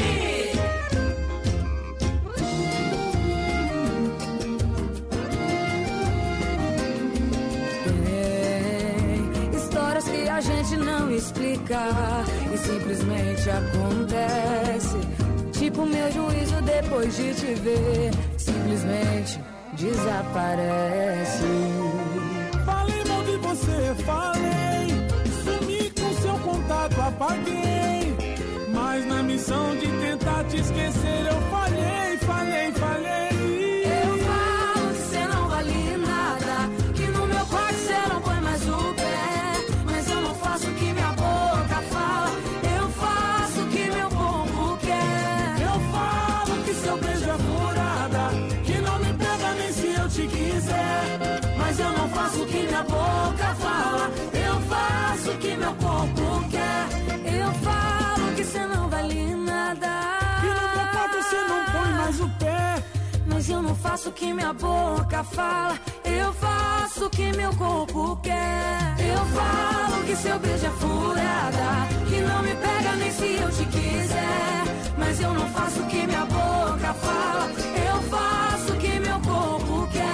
Tem histórias que a gente não explica e simplesmente acontece. Tipo meu juízo depois de te ver, simplesmente desaparece. Falei mal de você, falei. Sumi com seu contato, apaguei. Mas na missão de tentar te esquecer, eu falhei, falhei, falhei. Eu falo que cê não vale nada, que no meu quarto cê não põe mais o pé. Mas eu não faço o que minha boca fala, eu faço o que meu corpo quer. Eu falo que seu beijo é furada, que não me pega nem se eu te quiser. Mas eu não faço o que minha boca fala, eu faço o que meu corpo quer. Eu falo que cê não vale nada, que no meu quarto cê não põe mais o pé. mas eu não faço o que minha boca fala, eu faço o que meu corpo quer. Eu falo que seu beijo é furada, que não me pega nem se eu te quiser. Mas eu não faço o que minha boca fala, eu faço o que meu corpo quer.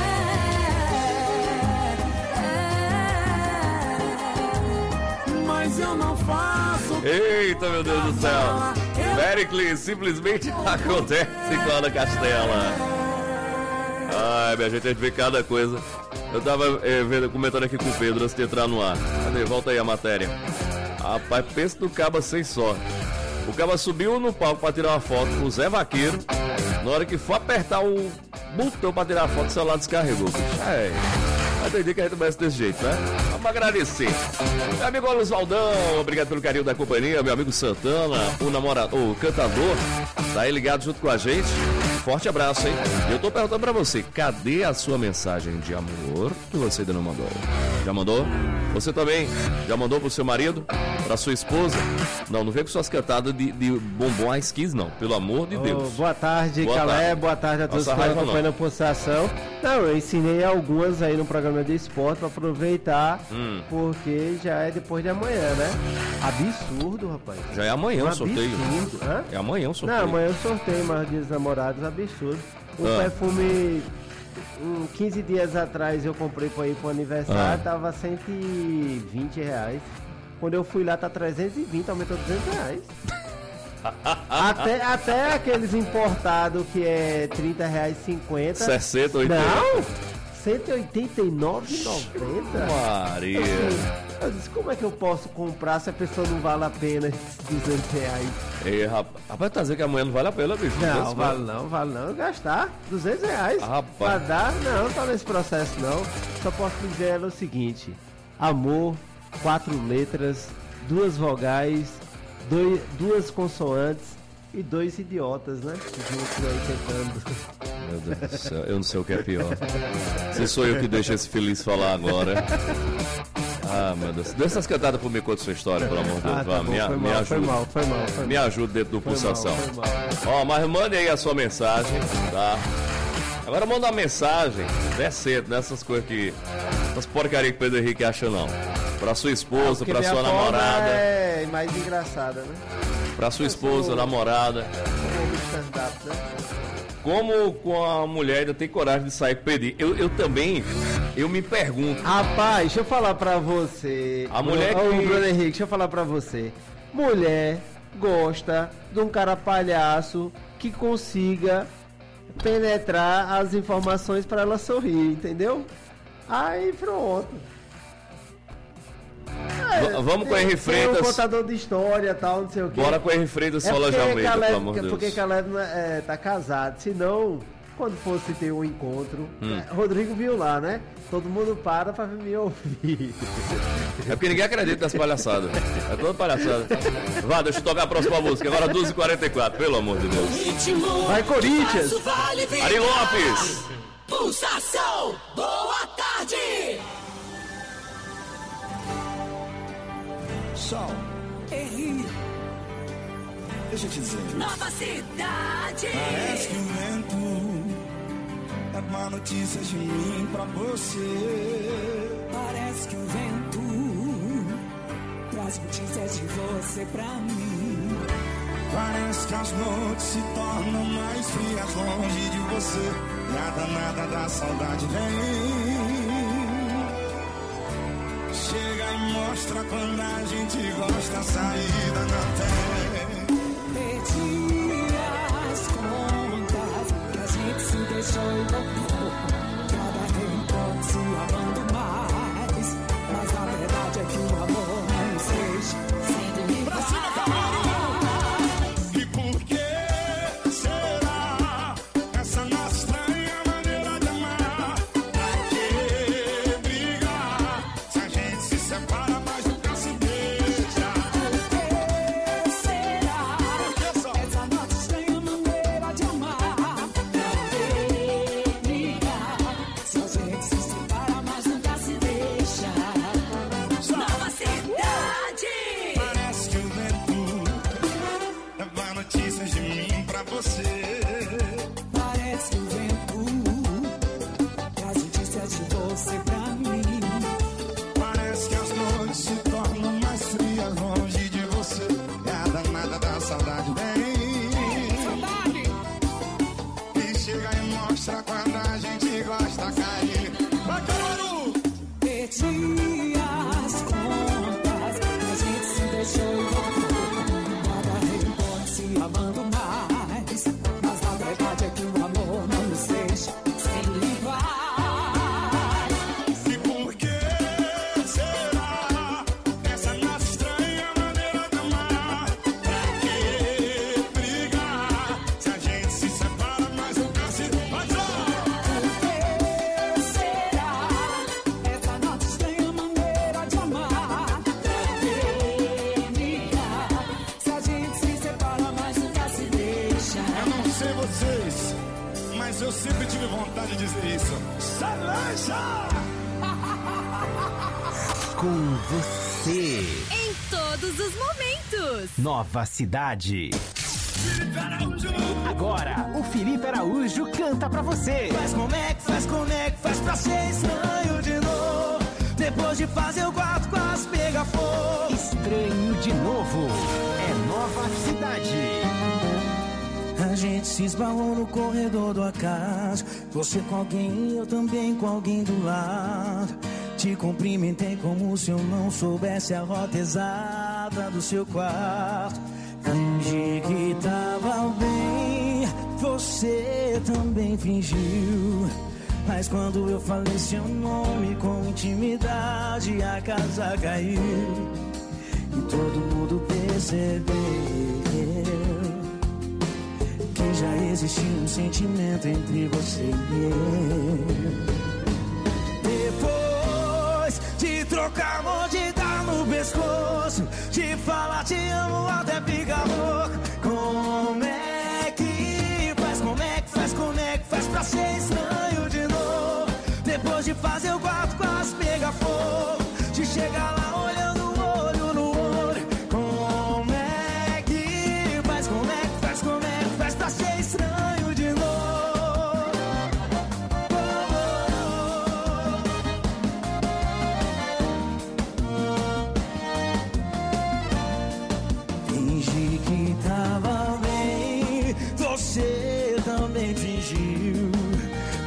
Mas eu não faço. Eita, meu Deus do céu. Pericles simplesmente acontece com a Ana Castela. Ai, minha gente, a gente vê cada coisa. Eu tava é, vendo, comentando aqui com o Pedro antes de entrar no ar. Cadê? Volta aí a matéria. Rapaz, pensa no Caba sem sorte. O Caba subiu no palco pra tirar uma foto com o Zé Vaqueiro. Na hora que for apertar o botão pra tirar a foto, o celular descarregou. É. Mas tem dia que a gente começa desse jeito, né? Vamos agradecer. Meu amigo Oswaldão, obrigado pelo carinho da companhia. Meu amigo Santana, o namorado, o cantador, tá aí ligado junto com a gente. Forte abraço, hein? Eu tô perguntando pra você, cadê a sua mensagem de amor que você ainda não mandou? Já mandou? Você também já mandou pro seu marido? Pra sua esposa? Não, não vem com suas cantadas de, de bombom às quinze, não. Pelo amor de Oh, Deus. boa tarde, Boa Calé. tarde. Boa tarde a todos que Nossa, estão raiva acompanhando não. a pulsação. Não, eu ensinei algumas aí no programa de esporte pra aproveitar, Hum. porque já é depois de amanhã, né? Absurdo, rapaz. Já é amanhã Um o sorteio. absurdo. Hã? É amanhã o sorteio. Não, amanhã eu sorteio, mas Dia dos Namorados, absurdo. O Ah. perfume, um, quinze dias atrás eu comprei pra ir pro aniversário, Ah. tava cento e vinte reais. Quando eu fui lá tá trezentos e vinte, aumentou duzentos reais. Até, até aqueles importados que é trinta reais e cinquenta. sessenta, oitenta. Não! cento e oitenta e nove reais e noventa centavos. Maria. Eu, eu disse, como é que eu posso comprar se a pessoa não vale a pena esses duzentos reais? Ei, rapaz, rapaz, tá dizendo que amanhã não vale a pena, bicho. Não, duzentos vale reais. não, vale não. Gastar duzentos reais. Rapaz. Pra dar, não, tá nesse processo não. Só posso dizer ela o seguinte: amor, quatro letras, duas vogais, dois, duas consoantes e dois idiotas, né? Juntos aí tentando. Meu Deus do céu, eu não sei o que é pior. Se sou eu que deixo esse feliz falar agora. Ah, meu Deus. Dê essas cantadas por mim, conta sua história, pelo amor de Deus. Ah, tá Vá, bom, me, foi me mal, ajuda. foi mal, foi mal, foi Me mal. ajuda dentro do Foi mal, Pulsação. foi mal. Ó, mas mande aí a sua mensagem, tá? Agora manda uma mensagem decente, nessas coisas que. Essas porcarias que o Pedro Henrique acha não. Pra sua esposa, Porque pra minha sua forma namorada. é mais engraçada, né? Pra sua esposa, namorada. Como com a mulher ainda tem coragem de sair pedir? Eu, eu também, eu me pergunto. Rapaz, deixa eu falar pra você. A mulher Ô, que... Bruno Henrique, deixa eu falar pra você. Mulher gosta de um cara palhaço que consiga penetrar as informações pra ela sorrir, entendeu? Aí pronto. V- vamos com o Henri Freitas. Tem um contador de história, tal, não sei o quê. Bora com o Henri Freitas, é Solange Almeida, Caleb, pelo amor de Deus. Porque Caleb é, tá casado, senão, quando fosse ter um encontro, Hum. é, Rodrigo viu lá, né? Todo mundo para pra me ouvir. É porque ninguém acredita nas palhaçadas. É toda palhaçada. Vá, deixa eu tocar a próxima música. Agora duas e quarenta e quatro, pelo amor de Deus. Vai, Corinthians! Ari Lopes! Pulsação, boa tarde! Sol, Henri, deixa eu te dizer. Nova Cidade! Parece que o vento é má notícia de mim pra você. Parece que o vento traz notícias de você pra mim. Parece que as noites se tornam mais frias longe de você. Nada, nada da saudade vem. Chega e mostra quando a gente gosta, a saída não tem. Perdi as contas que a gente se deixou envolver. Cada reencontro se amando mais. Mas a verdade é que o amor não existe. Sendo igual. E por que será essa nossa estranha maneira de amar? Pra que brigar se a gente se separa, mas nunca se deixa? Por que será essa nossa estranha maneira de amar? Pra que brigar se a gente se separa, mas nunca se deixa? Nova Cidade! Parece que o vento leva notícias de mim pra você. Parece que o vento traz notícias de você pra mim. Parece que as noites se tornam mais frias longe de você. Nada, nada da saudade vem. Saudade! E chega e mostra quando a gente gosta cair. Vai, Caruaru! Perdi as contas que a gente se deixou envolver. Cada reencontro se amando mais. Mas a verdade é que o amor não nos deixa sendo igual. E por que será essa nossa estranha maneira de amar? Pra que brigar se a gente se separa, mas nunca se vai. Por que será essa nossa estranha maneira de amar? Pra que brigar se a gente se separa, mas nunca se deixa? Eu não sei vocês, mas eu sempre tive vontade de dizer isso. Solange! Com você, Em todos os momentos. Nova Cidade. Agora, o Felipe Araújo canta pra você. Faz como é que faz, como é que faz pra ser estranho de novo? Depois de fazer o quarto quase pega fogo. Estranho de novo. É Nova Cidade. A gente se esbarrou no corredor do acaso. Você com alguém, eu também com alguém do lado. Te cumprimentei como se eu não soubesse a rota exata do seu quarto. Fingi que tava bem, você também fingiu. Mas quando eu falei seu nome com intimidade, a casa caiu. E todo mundo percebeu que já existia um sentimento entre você e eu. Depois de trocar amor, de dar no pescoço, de falar te amo até ficar louco. Como é que faz, como é que faz, como é que faz pra ser estranho de novo? Depois de fazer o quarto quase pegar fogo, de chegar lá olhando olho no olho. Como é que faz, como é que faz, como é que faz pra ser estranho de novo? Fingi que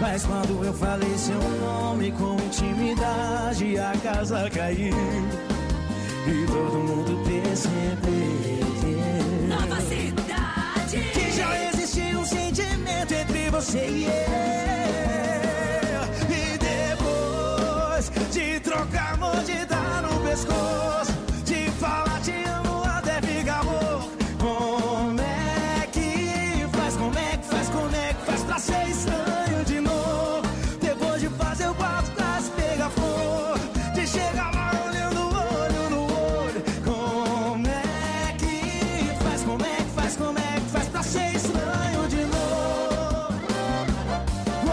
Mas quando eu falei seu nome com intimidade, a casa caiu e todo mundo percebeu. Nova Cidade. Que já existia um sentimento entre você e eu. E depois de trocar mordida no pescoço, de falar te amo até ficar louco, como é que faz, como é que faz, como é que faz pra ser estranho de novo? Depois de fazer o quarto quase pegar fogo, de chegar lá olhando olho no olho, como é que faz, como é que faz, como é que faz pra ser estranho de novo? Oh,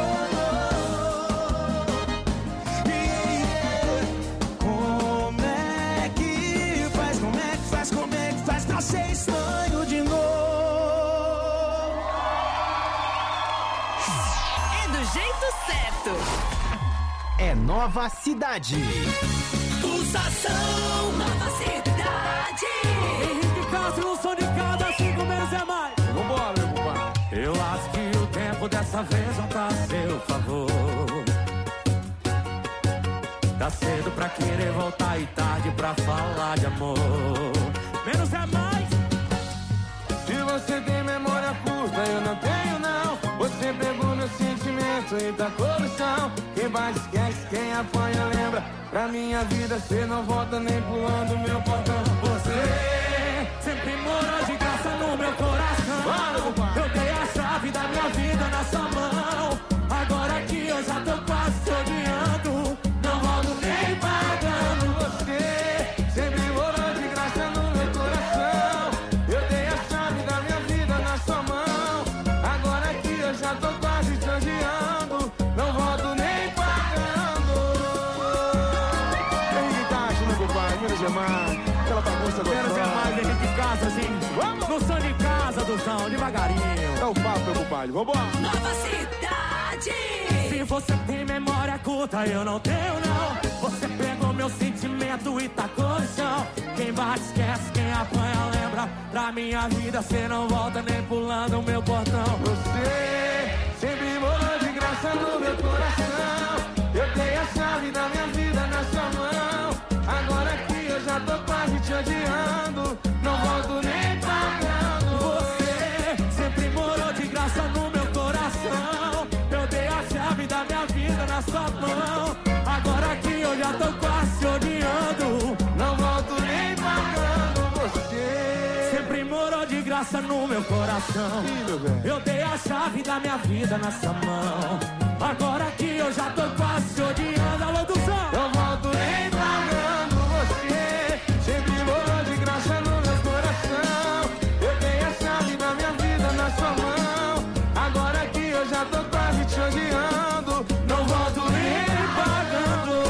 oh, yeah. Como é que faz, como é que faz, como é que faz pra ser estranho de novo? É do jeito certo. É Nova Cidade. Pulsação. Nova Cidade. Henrique Castro, no som de cada cinco menos é mais. Vambora, meu compadre. Eu acho que o tempo dessa vez não tá a seu favor. Tá cedo pra querer voltar e tarde pra falar de amor. Menos é mais. Se você tem memória curta, eu não tenho não. Você pegou meu sentimento e tacou no chão. Quem vai esquece, quem apanha lembra. Pra minha vida cê não volta nem pulando meu portão. Você sempre morou de graça no meu coração. Eu dei a chave da minha vida na sua mão. Agora que eu já tô quase te odiando, não volto nem pagando. Você sempre morou de graça no meu coração. Eu dei a chave da minha vida na sua mão. Agora que eu já tô quase te odiando, não volto nem pagando. Henrique Castro, meu compadre, menos é mais. Aquela bagunça do menos é mais, Henrique Castro, assim. Vamos no som de casa do chão, devagarinho. É o papo, meu compadre, vambora. Nova Cidade. Se você tem memória curta, eu não tenho não. Você pegou meu sentimento e tacou no chão. Quem bate esquece, quem apanha lembra. Pra minha vida cê não volta nem pulando o meu portão. Você sempre morou de graça no meu coração. Eu dei a chave da minha vida na sua mão. Agora que eu já tô quase te odiando, não volto nem pagando. Você sempre morou de graça no meu coração. Eu dei a chave da minha vida na sua mão. Agora que eu já tô quase te odiando, não volto nem pagando. Você sempre morou de graça no meu coração. Eu dei a chave da minha vida na sua mão. Agora que eu já tô quase te odiando, alô do som, não volto nem pagando. Você sempre morou de graça no meu coração. Eu dei a chave da minha vida na sua mão. Agora que eu já tô quase te odiando, não volto nem pagando.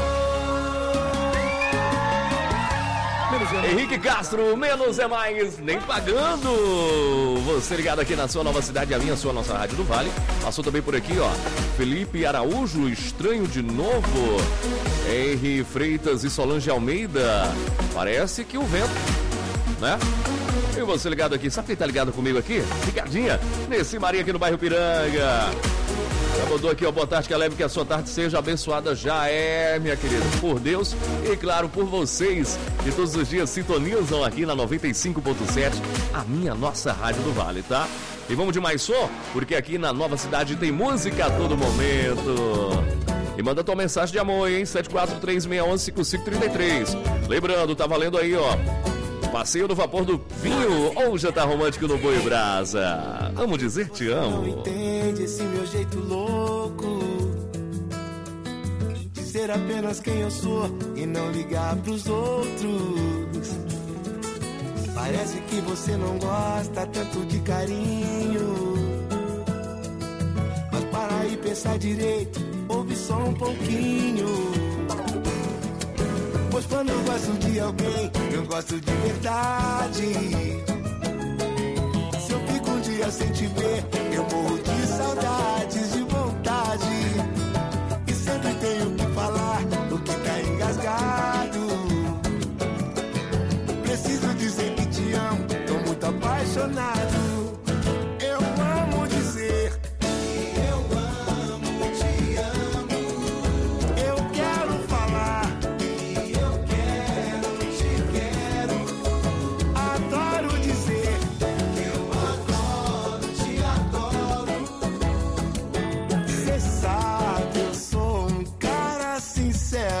Henrique Castro, menos é mais, nem pagando. Você ligado aqui na sua Nova Cidade, a minha, a sua, nossa Rádio do Vale. Passou também por aqui, ó, Felipe Araújo, estranho de novo. Henri Freitas e Solange Almeida. Parece que o vento, né? E você ligado aqui, sabe quem tá ligado comigo aqui? Ricardinha, nesse Maria aqui no bairro Piranga. Já mandou aqui, ó, boa tarde, Caleb, que a sua tarde seja abençoada, já é, minha querida, por Deus e, claro, por vocês, que todos os dias sintonizam aqui na noventa e cinco ponto sete, a minha, nossa Rádio do Vale, tá? E vamos de mais som, porque aqui na Nova Cidade tem música a todo momento. E manda tua mensagem de amor, hein? sete quatro três seis um cinco cinco três três. Lembrando, tá valendo aí, ó, passeio no vapor do vinho ou jantar romântico no Boi Brasa. Amo dizer te amo. Não entende esse meu jeito louco de ser apenas quem eu sou e não ligar pros outros. Parece que você não gosta tanto de carinho, mas para aí pensar direito, ouve só um pouquinho. Pois quando eu gosto de alguém, eu gosto de verdade. Se eu fico um dia sem te ver, eu morro de saudades, de vontade. E sempre tenho que falar o que tá engasgado. Preciso dizer que te amo, tô muito apaixonado. Eu amo dizer, eu amo te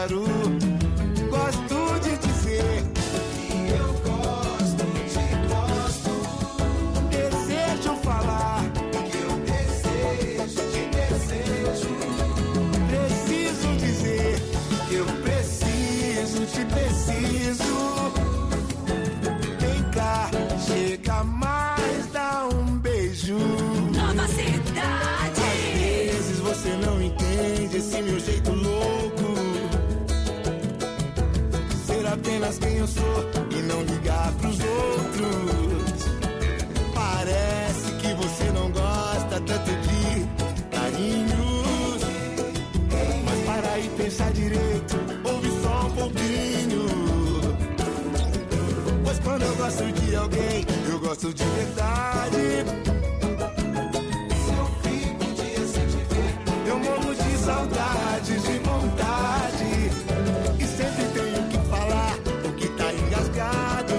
sincero. Gosto de dizer que eu gosto, te gosto. Desejo falar que eu desejo, te desejo. Preciso dizer que eu preciso, te preciso. Vem cá, chega mais, dá um beijo. Nova Cidade. Às vezes você não entende esse meu jeito louco. Ser apenas quem eu sou e não ligar pros outros. Parece que você não gosta tanto de carinhos. Mas para e pensar direito, ouve só um pouquinho. Pois quando eu gosto de alguém, eu gosto de verdade. Se eu fico um dia sem te ver, eu morro de saudade, de vontade. E sempre tenho que falar o que tá engasgado.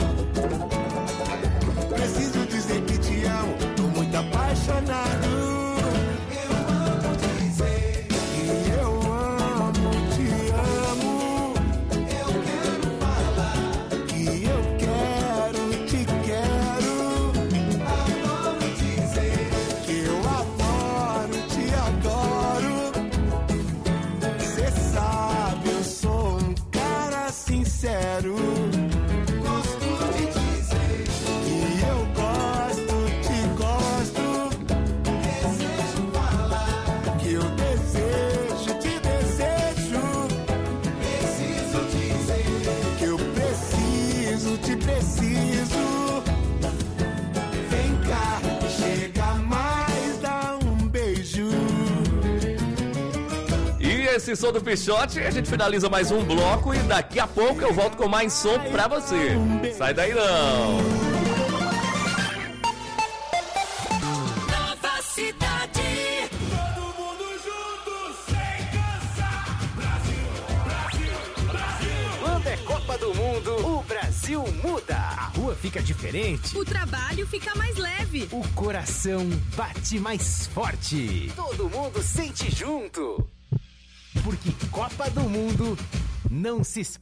Preciso dizer que te amo, tô muito apaixonado. Eu amo dizer que eu amo, te amo. Eu quero falar que eu quero, te quero. Adoro dizer que eu adoro, te adoro. Cê sabe, eu sou um cara sincero. Gosto de dizer que eu gosto, te gosto. Desejo falar que eu desejo, te desejo. Preciso dizer que eu preciso, te preciso. Vem cá, chega mais, dá um beijo. E esse som do Pichote, a gente finaliza mais um bloco e daqui a pouco eu volto com mais som pra você. Sai daí não. Nova Cidade. Todo mundo junto, sem cansar. Brasil, Brasil, Brasil. Quando é Copa do Mundo, o Brasil muda. A rua fica diferente. O trabalho fica mais leve. O coração bate mais forte. Todo mundo sente junto. Porque Copa do Mundo não se explica.